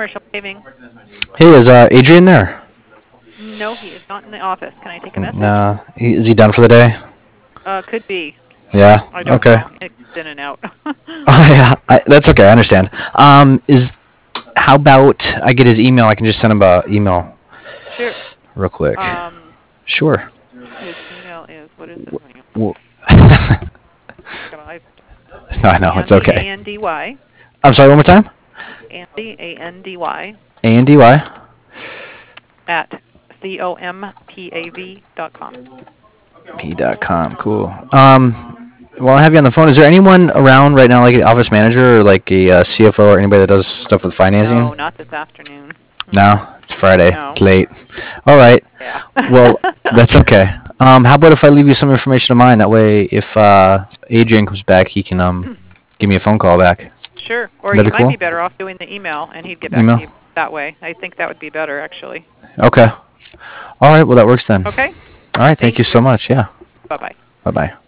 Commercial Paving. Hey, is Adrian there? No, he is not in the office. Can I take a message? Nah. Is he done for the day? Could be. Yeah. I don't Okay. know. It's in and out. Oh yeah. That's okay. I understand. How about I get his email? I can just send him a email Sure. real quick. Sure. His email is, what is his name? Well, I no, I know it's okay. Andy, I'm sorry. One more time. Andy, Andy, Andy at COMPAV.com. P.com. Cool. While I have you on the phone, is there anyone around right now, like an office manager or like a CFO or anybody that does stuff with financing? No, not this afternoon. No, it's Friday. No. It's late. All right. Yeah. Well, that's okay. How about if I leave you some information of mine? That way, if Adrian comes back, he can give me a phone call back. Sure. Or That'd you be might cool. be better off doing the email, and he'd get back to you that way. I think that would be better, actually. Okay. All right. Well, that works then. Okay. All right. Thank you so much. Yeah. Bye-bye. Bye-bye.